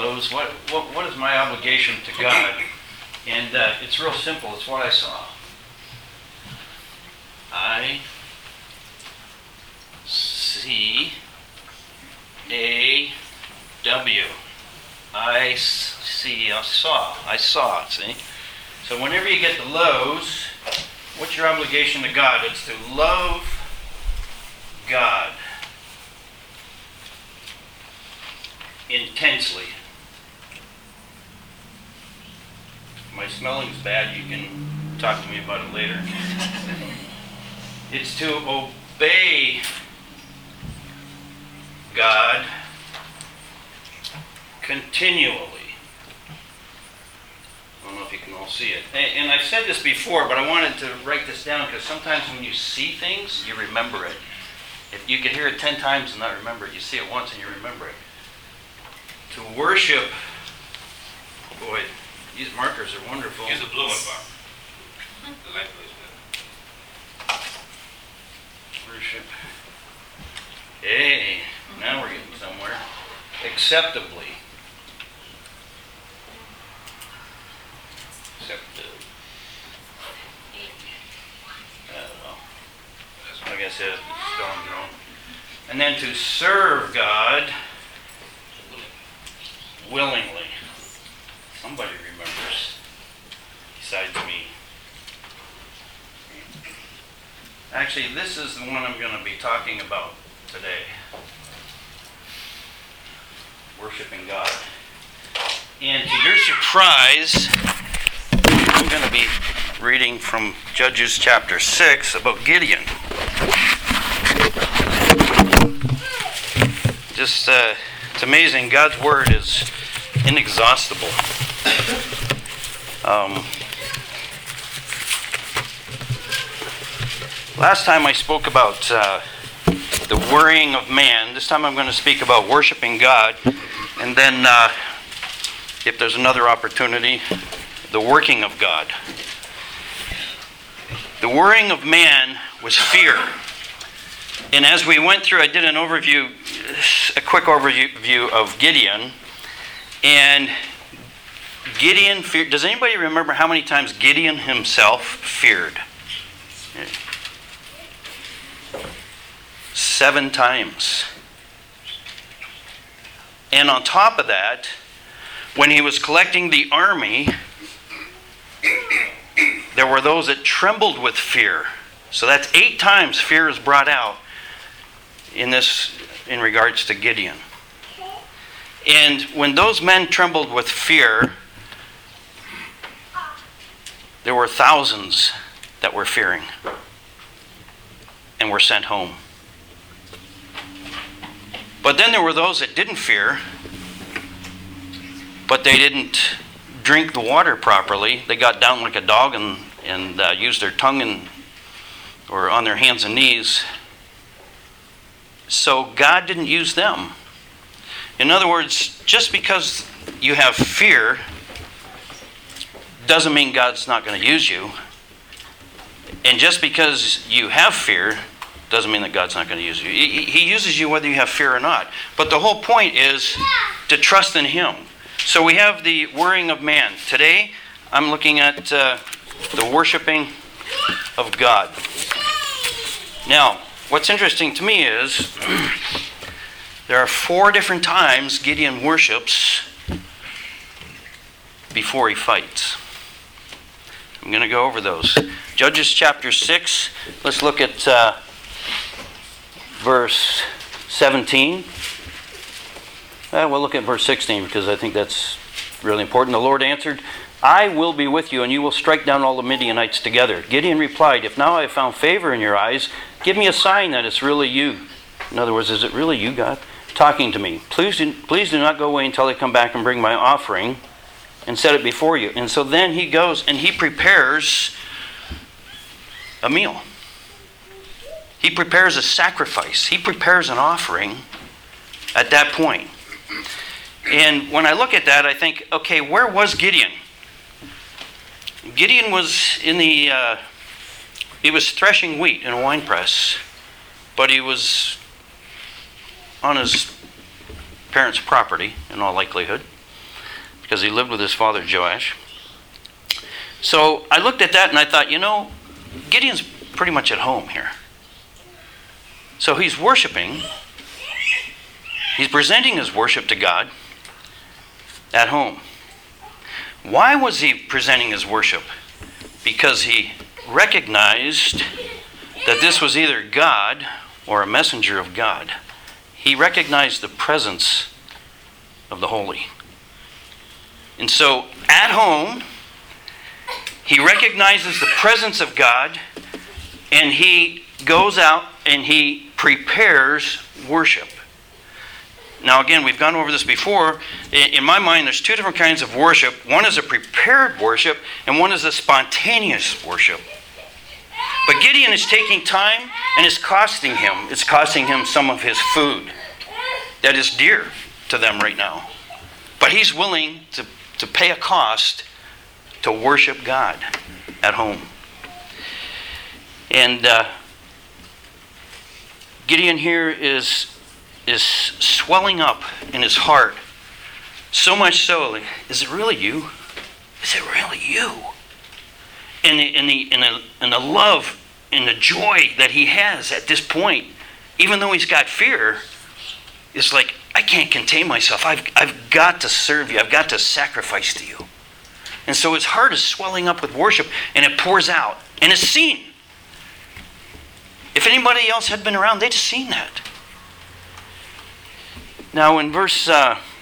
lows, what is my obligation to God? And it's real simple. It's what I saw. I C A W. I saw, see? So whenever you get the lows, what's your obligation to God? It's to love God intensely. My smelling's bad, you can talk to me about it later. It's to obey God continually. I don't know if you can all see it. And I've said this before, but I wanted to write this down because sometimes when you see things, you remember it. If you can hear it 10 times and not remember it, you see it once and you remember it. To worship, boy, these markers are wonderful. Use the blue one, Bob. The light blue is better. Worship. Hey, now we're getting somewhere. Acceptably. I guess it's stone grown. And then to serve God willingly. Somebody remembers besides me. Actually, this is the one I'm going to be talking about today. Worshiping God. And to your surprise, I'm going to be reading from Judges chapter 6 about Gideon. Just, it's amazing. God's word is inexhaustible. Last time I spoke about the worrying of man. This time I'm going to speak about worshiping God. And then, if there's another opportunity, the working of God. The worrying of man was fear. And as we went through, I did a quick overview of Gideon. And Gideon feared. Does anybody remember how many times Gideon himself feared? 7 times. And on top of that, when he was collecting the army, there were those that trembled with fear. So that's 8 times fear is brought out in regards to Gideon. And when those men trembled with fear, there were thousands that were fearing and were sent home. But then there were those that didn't fear, but they didn't drink the water properly. They got down like a dog and used their tongue or on their hands and knees. So God didn't use them. In other words, just because you have fear doesn't mean God's not going to use you. And just because you have fear doesn't mean that God's not going to use you. He uses you whether you have fear or not. But the whole point is to trust in Him. So we have the worrying of man. Today, I'm looking at the worshiping of God. Now, what's interesting to me is there are 4 different times Gideon worships before he fights. I'm going to go over those. Judges chapter 6. Let's look at verse 17. We'll look at verse 16 because I think that's really important. The Lord answered, I will be with you, and you will strike down all the Midianites together. Gideon replied, if now I have found favor in your eyes, give me a sign that it's really you. In other words, is it really you, God, talking to me? Please do not go away until I come back and bring my offering and set it before you. And so then he goes and he prepares a meal. He prepares a sacrifice. He prepares an offering at that point. And when I look at that, I think, okay, where was Gideon? Gideon was he was threshing wheat in a wine press, but he was on his parents' property, in all likelihood. because he lived with his father Joash. So I looked at that and I thought, Gideon's pretty much at home here. So he's worshiping. He's presenting his worship to God at home. Why was he presenting his worship? Because he recognized that this was either God or a messenger of God. He recognized the presence of the holy. And so at home, he recognizes the presence of God, and he goes out and he prepares worship. Now again, we've gone over this before. In my mind, there's two different kinds of worship. One is a prepared worship, and one is a spontaneous worship. But Gideon is taking time, and it's costing him. It's costing him some of his food that is dear to them right now. But he's willing to pay a cost to worship God at home. And Gideon here is swelling up in his heart. So much so, like, is it really you? Is it really you? And the love and the joy that he has at this point, even though he's got fear, is like, I can't contain myself. I've got to serve you. I've got to sacrifice to you. And so his heart is swelling up with worship, and it pours out. And it's seen. If anybody else had been around, they'd have seen that. Now in verse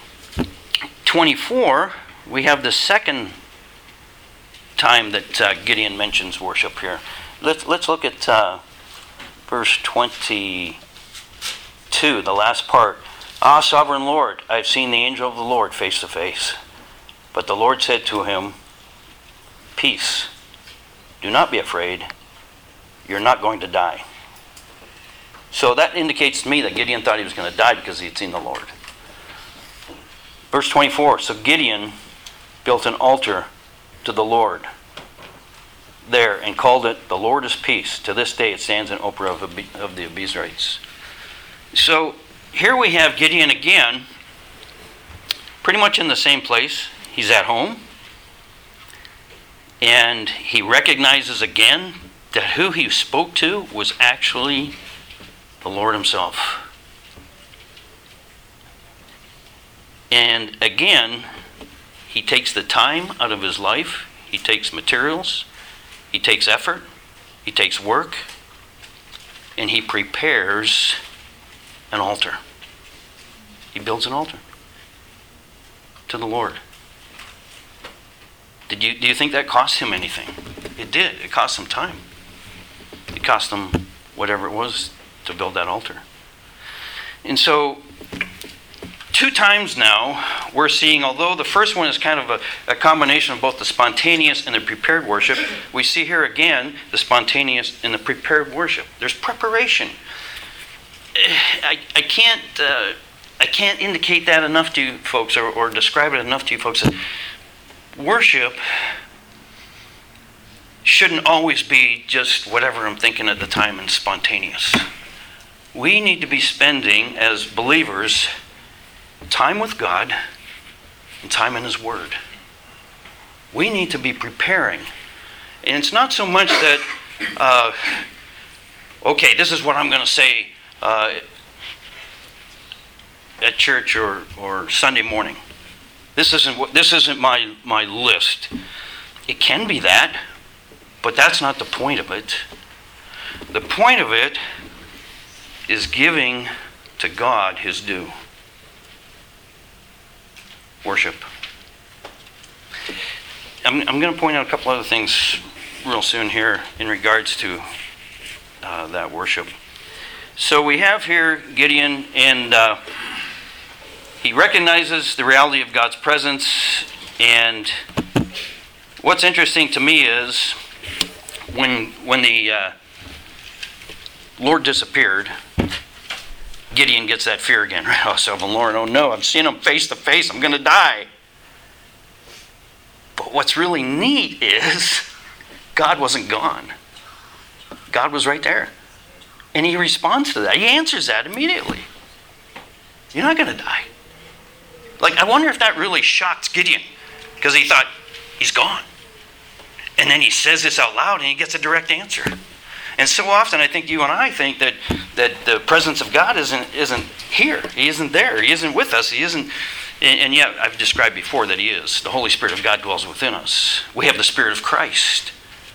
24, we have the second time that Gideon mentions worship here. Let's look at verse 22, the last part. Ah, sovereign Lord, I have seen the angel of the Lord face to face. But the Lord said to him, peace, do not be afraid. You're not going to die. So that indicates to me that Gideon thought he was going to die because he had seen the Lord. Verse 24, so Gideon built an altar to the Lord there and called it, the Lord is peace. To this day it stands in Ophrah of the Abiezrites. So here we have Gideon again, pretty much in the same place. He's at home. And he recognizes again that who he spoke to was actually the Lord himself. And again, he takes the time out of his life. He takes materials. He takes effort. He takes work. And he prepares an altar. He builds an altar to the Lord. Do you think that cost him anything? It did. It cost him time. It cost him whatever it was to build that altar. And so, 2 times now, we're seeing, although the first one is kind of a combination of both the spontaneous and the prepared worship, we see here again the spontaneous and the prepared worship. There's preparation. I can't indicate that enough to you folks, or describe it enough to you folks. That worship shouldn't always be just whatever I'm thinking at the time and spontaneous. We need to be spending, as believers, time with God and time in His Word. We need to be preparing. And it's not so much that, okay, this is what I'm going to say at church or Sunday morning. This isn't my list. It can be that, but that's not the point of it. The point of it is giving to God His due. Worship. I'm going to point out a couple other things real soon here in regards to that worship. So we have here Gideon, and he recognizes the reality of God's presence. And what's interesting to me is when the Lord disappeared, Gideon gets that fear again. Right? Oh, sovereign Lord, oh no, I've seen him face to face. I'm going to die. But what's really neat is God wasn't gone. God was right there. And He responds to that. He answers that immediately. You're not going to die. Like, I wonder if that really shocked Gideon. because he thought, he's gone. And then he says this out loud and he gets a direct answer. And so often I think you and I think that the presence of God isn't here. He isn't there. He isn't with us. He isn't. And yet I've described before that he is. The Holy Spirit of God dwells within us. We have the Spirit of Christ.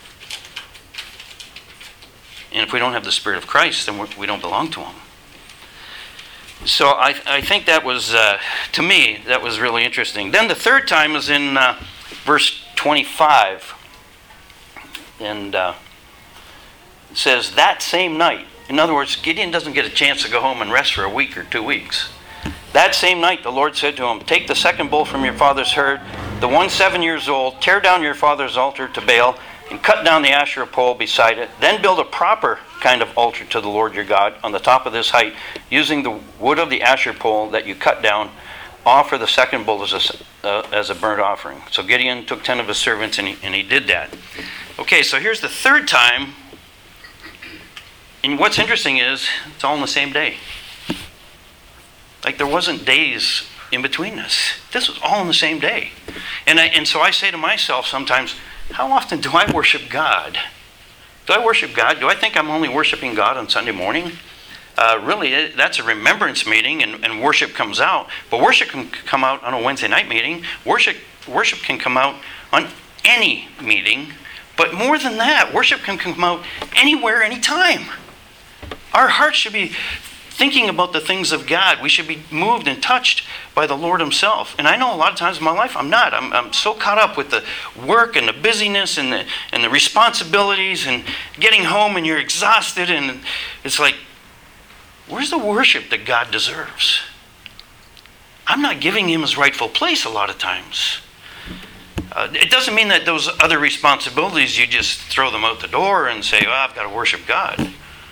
And if we don't have the Spirit of Christ, then we don't belong to him. So I think that was, to me, that was really interesting. Then the third time is in verse 25. And it says, that same night. In other words, Gideon doesn't get a chance to go home and rest for a week or 2 weeks. That same night the Lord said to him, take the second bull from your father's herd, the one 7 years old, tear down your father's altar to Baal, and cut down the Asherah pole beside it. Then build a proper kind of altar to the Lord your God on the top of this height, using the wood of the Asherah pole that you cut down. Offer the second bull as a burnt offering. So Gideon took 10 of his servants and he did that. Okay, so here's the third time. And what's interesting is it's all in the same day. Like there wasn't days in between this. This was all in the same day. And so I say to myself sometimes, how often do I worship God? Do I worship God? Do I think I'm only worshiping God on Sunday morning? Really, that's a remembrance meeting and worship comes out. But worship can come out on a Wednesday night meeting. Worship can come out on any meeting. But more than that, worship can come out anywhere, anytime. Our hearts should be thinking about the things of God. We should be moved and touched by the Lord himself. And I know a lot of times in my life I'm not. I'm so caught up with the work and the busyness and the responsibilities and getting home and you're exhausted and it's like, where's the worship that God deserves? I'm not giving him his rightful place a lot of times. It doesn't mean that those other responsibilities, you just throw them out the door and say, oh, I've got to worship God.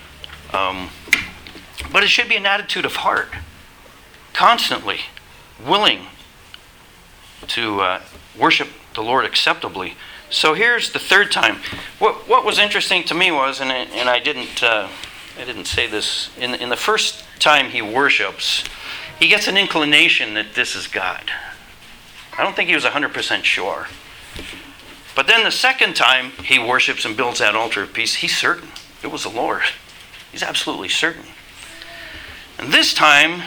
But it should be an attitude of heart. Constantly willing to worship the Lord acceptably. So here's the third time. What was interesting to me was, and I didn't say this, in the first time he worships, he gets an inclination that this is God. I don't think he was 100% sure. But then the second time he worships and builds that altar of peace, he's certain. It was the Lord. He's absolutely certain. And this time,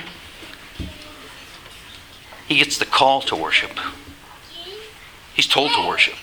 he gets the call to worship. He's told to worship.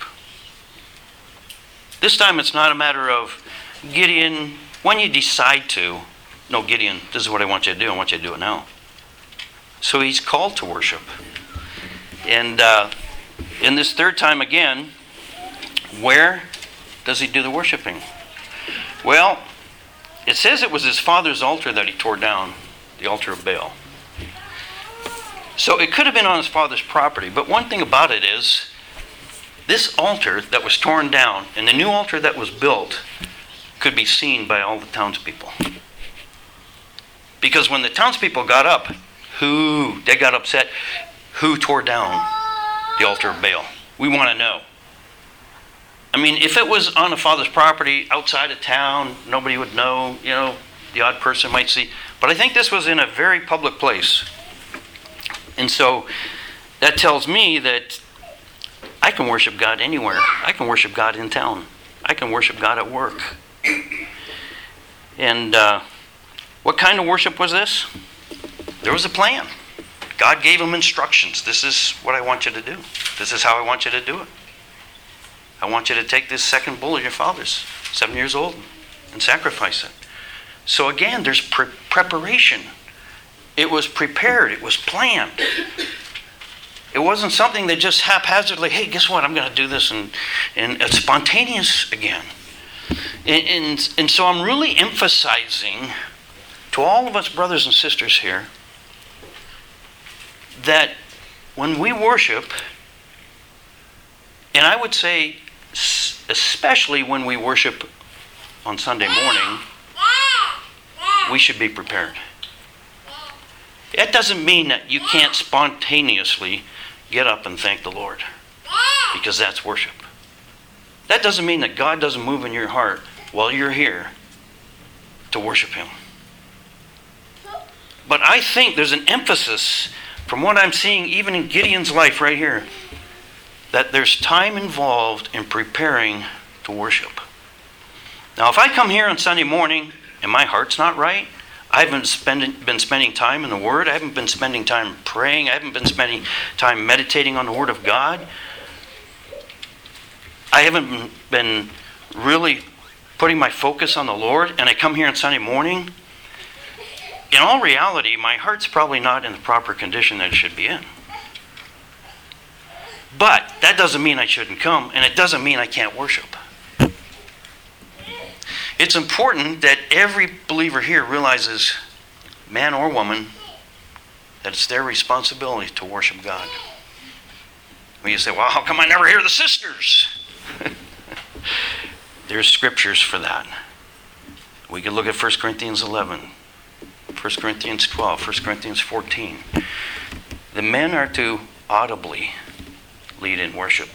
This time it's not a matter of, Gideon, when you decide to, no, Gideon, this is what I want you to do. I want you to do it now. So he's called to worship. And in this third time again, where does he do the worshiping? Well, it says it was his father's altar that he tore down, the altar of Baal. So it could have been on his father's property, but one thing about it is, this altar that was torn down and the new altar that was built could be seen by all the townspeople. Because when the townspeople got up, they got upset. Who tore down the altar of Baal? We want to know. I mean, if it was on a father's property outside of town, nobody would know, the odd person might see. But I think this was in a very public place. And so that tells me that I can worship God anywhere. I can worship God in town. I can worship God at work. And what kind of worship was this? There was a plan. God gave him instructions. This is what I want you to do. This is how I want you to do it. I want you to take this second bull of your father's, 7 years old, and sacrifice it. So again, there's preparation. It was prepared. It was planned. It wasn't something that just haphazardly, hey, guess what? I'm going to do this. And it's spontaneous again. And so I'm really emphasizing to all of us brothers and sisters here that when we worship, and I would say especially when we worship on Sunday morning, we should be prepared. That doesn't mean that you can't spontaneously get up and thank the Lord, because that's worship. That doesn't mean that God doesn't move in your heart while you're here to worship him. But I think there's an emphasis from what I'm seeing even in Gideon's life right here. that there's time involved in preparing to worship. Now, if I come here on Sunday morning and my heart's not right, I haven't been spending time in the Word, I haven't been spending time praying, I haven't been spending time meditating on the Word of God, I haven't been really putting my focus on the Lord, and I come here on Sunday morning, in all reality, my heart's probably not in the proper condition that it should be in. But that doesn't mean I shouldn't come, and it doesn't mean I can't worship. It's important that every believer here realizes, man or woman, that it's their responsibility to worship God. When you say, well, how come I never hear the sisters? There's scriptures for that. We could look at 1 Corinthians 11, 1 Corinthians 12, 1 Corinthians 14. The men are to audibly lead in worship.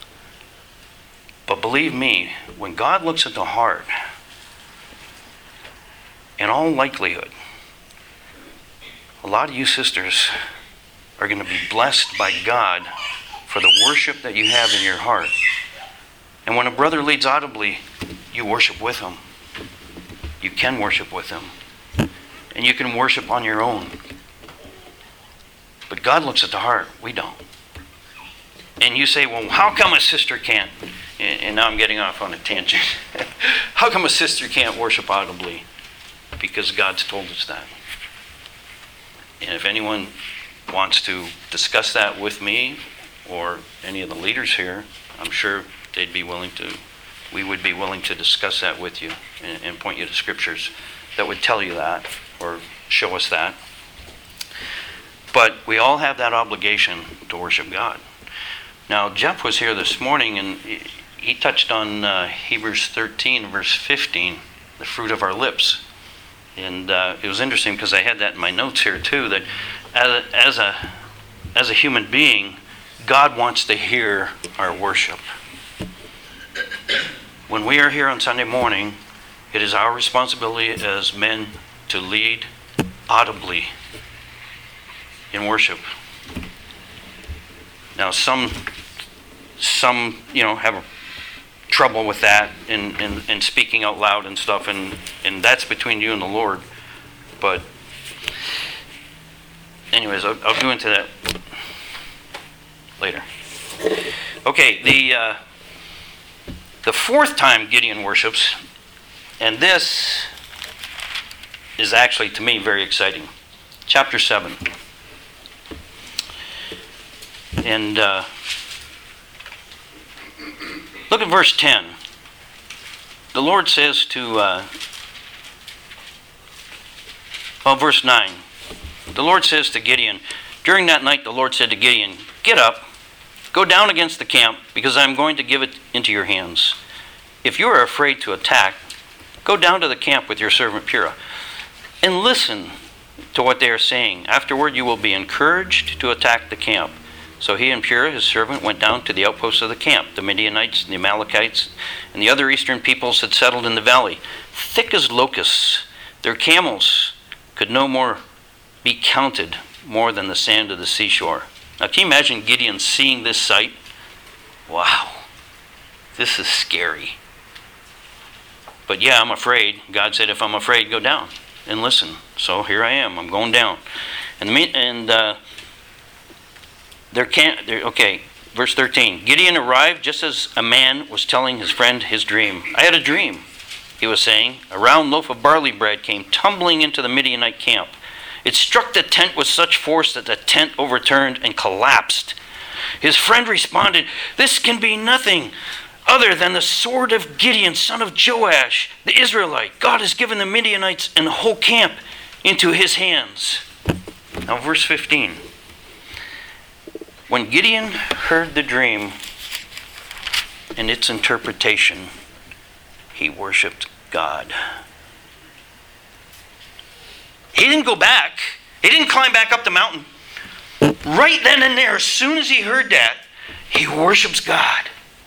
But believe me, when God looks at the heart, in all likelihood, a lot of you sisters are going to be blessed by God for the worship that you have in your heart. And when a brother leads audibly, you worship with him. You can worship with him. And you can worship on your own. But God looks at the heart. We don't. And you say, well, how come a sister can't? And now I'm getting off on a tangent. How come a sister can't worship audibly? Because God's told us that. And if anyone wants to discuss that with me or any of the leaders here, I'm sure we would be willing to discuss that with you and point you to scriptures that would tell you that or show us that. But we all have that obligation to worship God. Now, Jeff was here this morning and he touched on Hebrews 13, verse 15, the fruit of our lips. And it was interesting because I had that in my notes here too, that as a human being, God wants to hear our worship. When we are here on Sunday morning, it is our responsibility as men to lead audibly in worship. Now, some have trouble with that and speaking out loud and stuff, and that's between you and the Lord. But anyways, I'll go into that later. Okay, the fourth time Gideon worships, and this is actually to me very exciting. Chapter 7. And look at verse 10. The Lord says to, verse 9. The Lord says to Gideon, during that night the Lord said to Gideon, get up, go down against the camp, because I am going to give it into your hands. If you are afraid to attack, go down to the camp with your servant Purah, and listen to what they are saying. Afterward you will be encouraged to attack the camp. So he and Purah, his servant, went down to the outposts of the camp. The Midianites, and the Amalekites, and the other eastern peoples had settled in the valley, thick as locusts. Their camels could no more be counted more than the sand of the seashore. Now can you imagine Gideon seeing this sight? Wow, this is scary. But yeah, I'm afraid. God said, if I'm afraid, go down and listen. So here I am. I'm going down. Okay, verse 13. Gideon arrived just as a man was telling his friend his dream. I had a dream, he was saying. A round loaf of barley bread came tumbling into the Midianite camp. It struck the tent with such force that the tent overturned and collapsed. His friend responded, this can be nothing other than the sword of Gideon, son of Joash, the Israelite. God has given the Midianites and the whole camp into his hands. Now verse 15. When Gideon heard the dream and its interpretation, he worshiped God. He didn't go back. He didn't climb back up the mountain. Right then and there, as soon as he heard that, he worships God.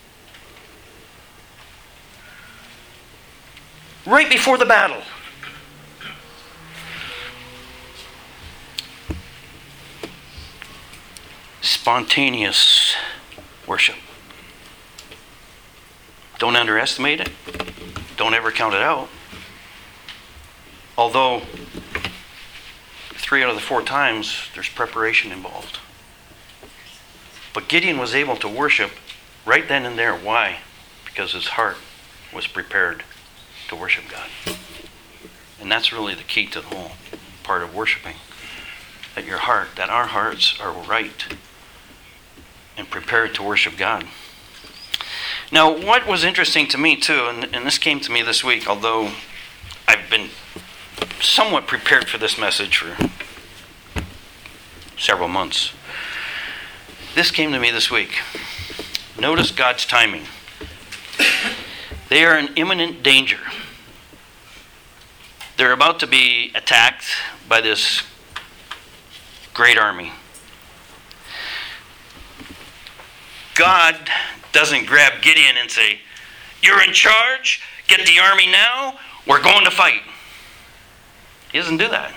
Right before the battle. Spontaneous worship. Don't underestimate it. Don't ever count it out. Although 3 out of the 4 times there's preparation involved. But Gideon was able to worship right then and there. Why? Because his heart was prepared to worship God. And that's really the key to the whole part of worshiping. That our hearts are right and prepared to worship God. Now, what was interesting to me too, and this came to me this week, although I've been somewhat prepared for this message for several months. This came to me this week. Notice God's timing. They are in imminent danger. They're about to be attacked by this great army. God doesn't grab Gideon and say, "You're in charge, get the army now, we're going to fight." He doesn't do that.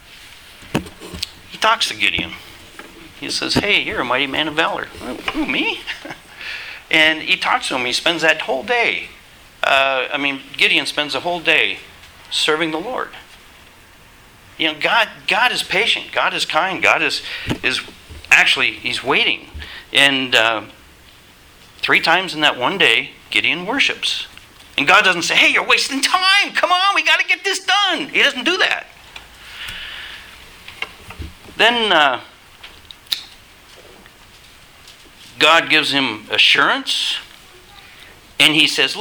He talks to Gideon. He says, "Hey, you're a mighty man of valor." Who, me? And he talks to him. He spends that whole day. Gideon spends a whole day serving the Lord. You know, God is patient. God is kind. God is actually, he's waiting. And 3 times in that one day, Gideon worships. And God doesn't say, "Hey, you're wasting time. Come on, we got to get this done." He doesn't do that. Then God gives him assurance. And he says,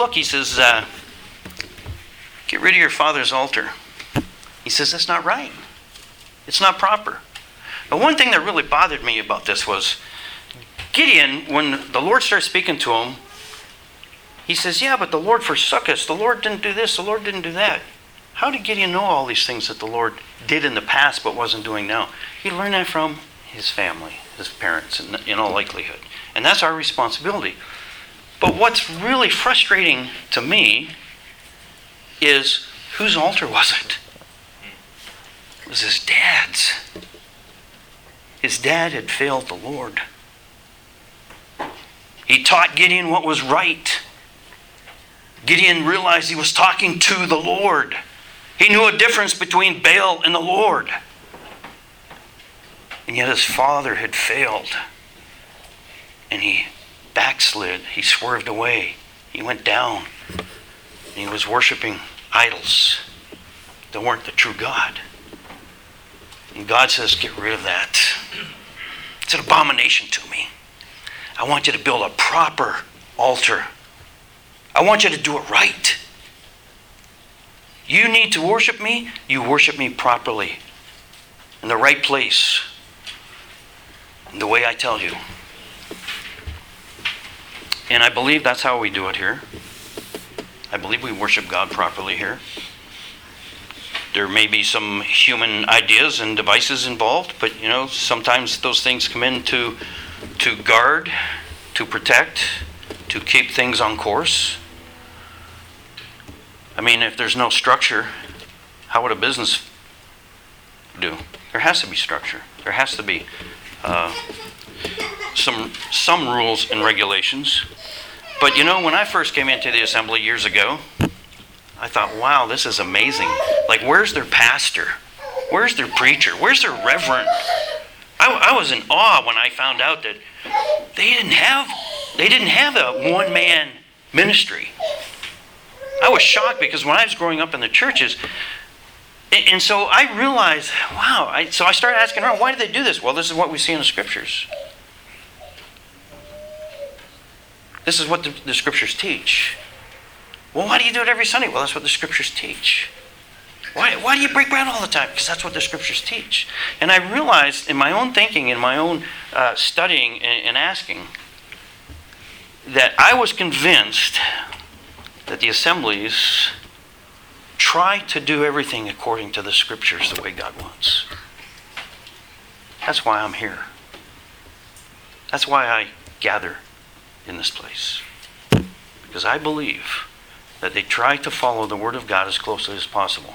"Get rid of your father's altar." He says, "That's not right. It's not proper." But one thing that really bothered me about this was Gideon, when the Lord starts speaking to him, he says, "Yeah, but the Lord forsook us. The Lord didn't do this. The Lord didn't do that." How did Gideon know all these things that the Lord did in the past but wasn't doing now? He learned that from his family, his parents, in all likelihood. And that's our responsibility. But what's really frustrating to me is, whose altar was it? It was his dad's. His dad had failed the Lord. He taught Gideon what was right. Gideon realized he was talking to the Lord. He knew a difference between Baal and the Lord. And yet his father had failed. And he backslid. He swerved away. He went down. And he was worshiping idols that weren't the true God. And God says, "Get rid of that. It's an abomination to me. I want you to build a proper altar. I want you to do it right. You need to worship me. You worship me properly. In the right place. In the way I tell you." And I believe that's how we do it here. I believe we worship God properly here. There may be some human ideas and devices involved, but sometimes those things come in to guard, to protect, to keep things on course. If there's no structure, how would a business do? There has to be structure. There has to be some rules and regulations. But when I first came into the assembly years ago, I thought, wow, this is amazing. Like, where's their pastor? Where's their preacher? Where's their reverend? I was in awe when I found out that they didn't have a one-man ministry. I was shocked because when I was growing up in the churches, and so I realized, wow. So I started asking around, why do they do this? Well, this is what we see in the scriptures. This is what the scriptures teach. Well, why do you do it every Sunday? Well, that's what the scriptures teach. Why do you break bread all the time? Because that's what the scriptures teach. And I realized in my own thinking, in my own studying and asking, that I was convinced that the assemblies try to do everything according to the scriptures the way God wants. That's why I'm here. That's why I gather in this place. Because I believe that they try to follow the Word of God as closely as possible.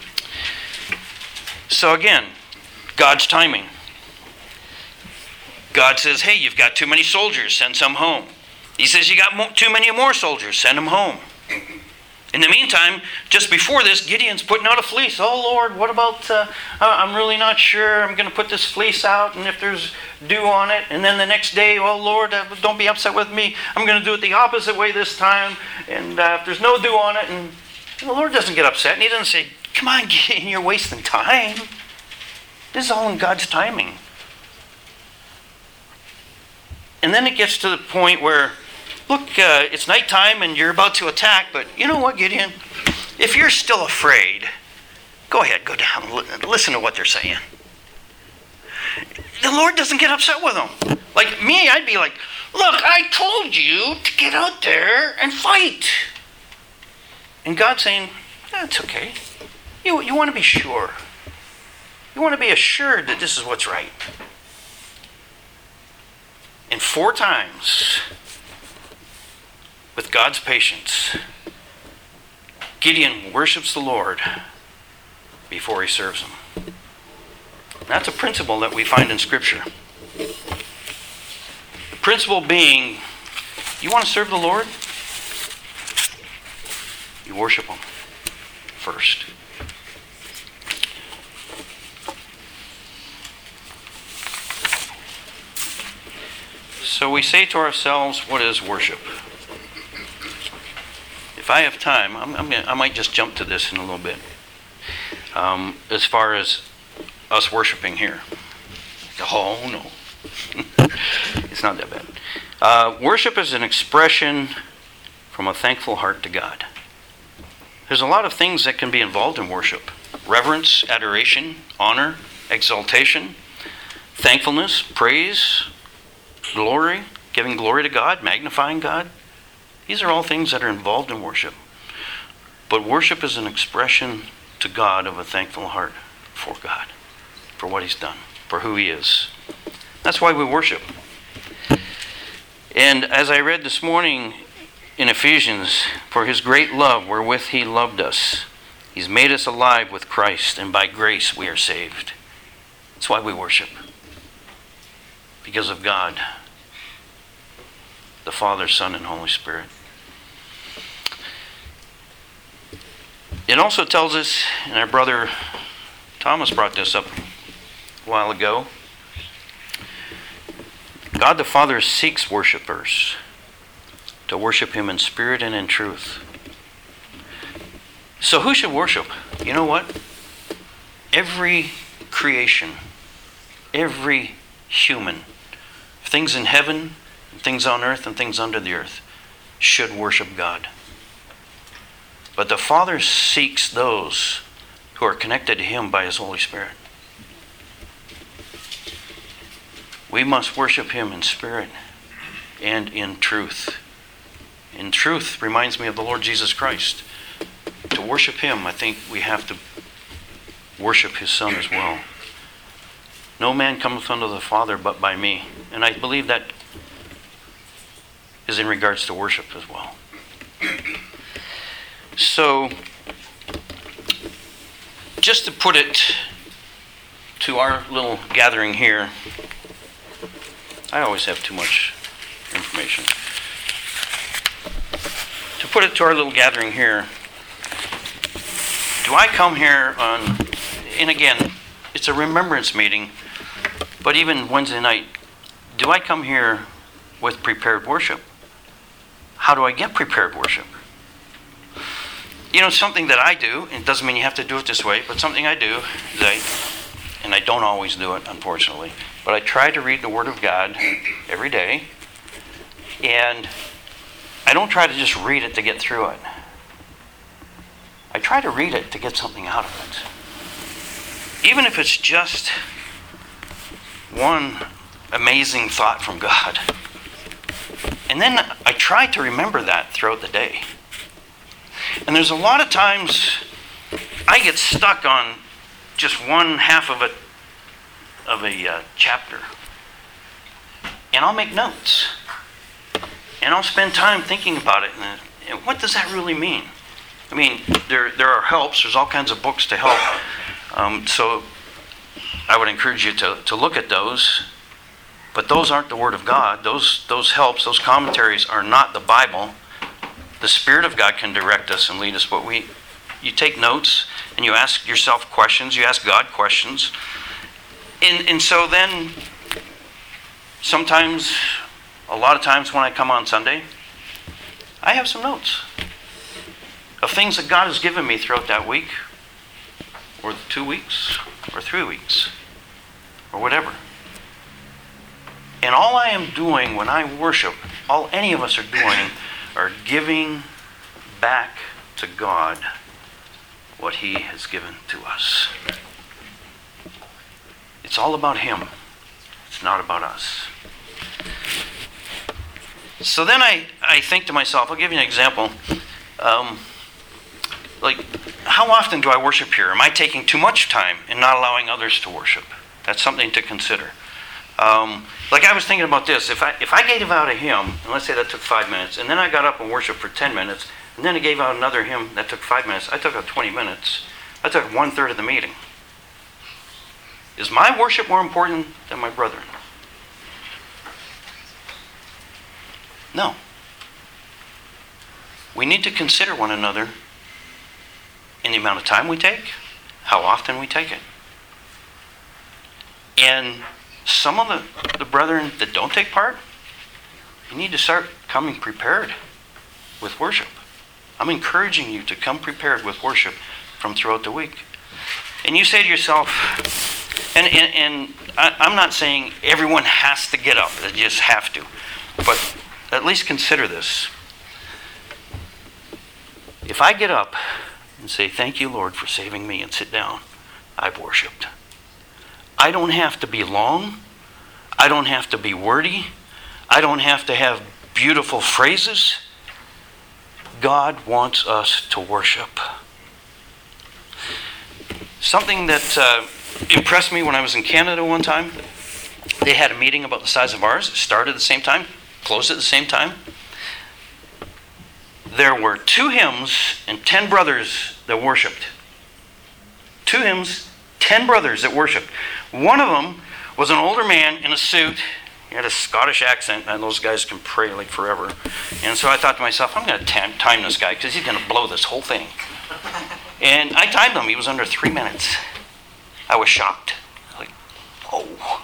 So again, God's timing. God says, hey, you've got too many soldiers, send some home. He says, you got too many more soldiers, send them home. In the meantime, just before this, Gideon's putting out a fleece. Oh, Lord, what about, I'm really not sure. I'm going to put this fleece out, and if there's dew on it. And then the next day, oh, Lord, don't be upset with me. I'm going to do it the opposite way this time. And if there's no dew on it, and the Lord doesn't get upset. And he doesn't say, come on, Gideon, you're wasting time. This is all in God's timing. And then it gets to the point where, look, it's nighttime and you're about to attack, but you know what, Gideon? If you're still afraid, go ahead, go down, listen to what they're saying. The Lord doesn't get upset with them. Like me, I'd be like, look, I told you to get out there and fight. And God's saying, that's okay. You want to be sure. You want to be assured that this is what's right. And 4 times, with God's patience, Gideon worships the Lord before he serves him. That's a principle that we find in Scripture. The principle being, you want to serve the Lord? You worship him first. So we say to ourselves, what is worship? If I have time, I might just jump to this in a little bit. As far as us worshiping here. Oh, no. It's not that bad. Worship is an expression from a thankful heart to God. There's a lot of things that can be involved in worship. Reverence, adoration, honor, exaltation, thankfulness, praise, glory, giving glory to God, magnifying God. These are all things that are involved in worship. But worship is an expression to God of a thankful heart for God, for what he's done, for who he is. That's why we worship. And as I read this morning in Ephesians, for his great love wherewith he loved us, he's made us alive with Christ, and by grace we are saved. That's why we worship. Because of God, the Father, Son, and Holy Spirit. It also tells us, and our brother Thomas brought this up a while ago, God the Father seeks worshipers to worship him in spirit and in truth. So who should worship? You know what? Every creation, every human, things in heaven, things on earth, and things under the earth, should worship God. But the Father seeks those who are connected to him by his Holy Spirit. We must worship him in spirit and in truth. In truth reminds me of the Lord Jesus Christ. To worship him, I think we have to worship his Son as well. No man cometh unto the Father but by me. And I believe that is in regards to worship as well. So, just to put it to our little gathering here, I always have too much information. To put it to our little gathering here, do I come here on, and again, it's a remembrance meeting, but even Wednesday night, do I come here with prepared worship? How do I get prepared worship? You know, something that I do, and it doesn't mean you have to do it this way, but something I do is and I don't always do it, unfortunately, but I try to read the Word of God every day, and I don't try to just read it to get through it. I try to read it to get something out of it. Even if it's just one amazing thought from God. And then I try to remember that throughout the day. And there's a lot of times I get stuck on just one half of a chapter. And I'll make notes. And I'll spend time thinking about it. And what does that really mean? I mean, there are helps. There's all kinds of books to help. So I would encourage you to look at those. But those aren't the Word of God. Those helps, those commentaries are not the Bible. The Spirit of God can direct us and lead us, but you take notes and you ask yourself questions, you ask God questions. And so then, sometimes, a lot of times when I come on Sunday, I have some notes of things that God has given me throughout that week, or 2 weeks, or 3 weeks, or whatever. And all I am doing when I worship, all any of us are doing, are giving back to God what He has given to us. It's all about Him. It's not about us. So then I think to myself, I'll give you an example. Like, how often do I worship here? Am I taking too much time and not allowing others to worship? That's something to consider. Like I was thinking about this. If I gave out a hymn, and let's say that took 5 minutes, and then I got up and worshiped for 10 minutes, and then I gave out another hymn that took 5 minutes, I took out 20 minutes. I took 1/3 of the meeting. Is my worship more important than my brethren? No. We need to consider one another in the amount of time we take, how often we take it. And some of the brethren that don't take part, you need to start coming prepared with worship. I'm encouraging you to come prepared with worship from throughout the week. And you say to yourself, and I'm not saying everyone has to get up, they just have to. But at least consider this. If I get up and say, thank you, Lord, for saving me, and sit down, I've worshiped. I don't have to be long. I don't have to be wordy. I don't have to have beautiful phrases. God wants us to worship. Something that impressed me when I was in Canada one time, they had a meeting about the size of ours. It started at the same time, closed at the same time. There were 2 hymns and 10 brothers that worshiped. 2 hymns, 10 brothers that worshiped. One of them was an older man in a suit. He had a Scottish accent, and those guys can pray like forever. And so I thought to myself, I'm going to time this guy because he's going to blow this whole thing. And I timed him. He was under 3 minutes. I was shocked. Like, oh.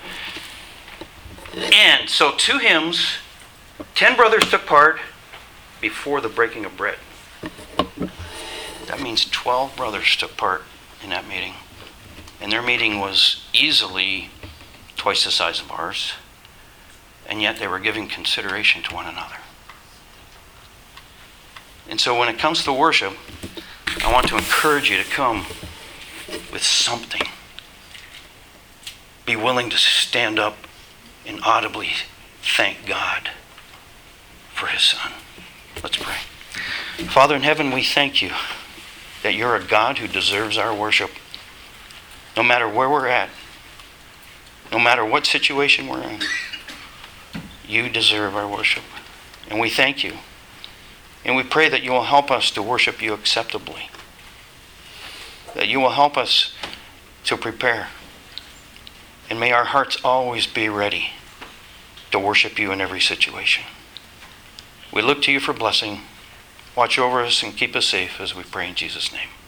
And so 2 hymns, 10 brothers took part before the breaking of bread. That means 12 brothers took part in that meeting. And their meeting was easily twice the size of ours. And yet they were giving consideration to one another. And so when it comes to worship, I want to encourage you to come with something. Be willing to stand up and audibly thank God for His Son. Let's pray. Father in heaven, we thank you that you're a God who deserves our worship. No matter where we're at, no matter what situation we're in, you deserve our worship. And we thank you. And we pray that you will help us to worship you acceptably. That you will help us to prepare. And may our hearts always be ready to worship you in every situation. We look to you for blessing. Watch over us and keep us safe as we pray in Jesus' name.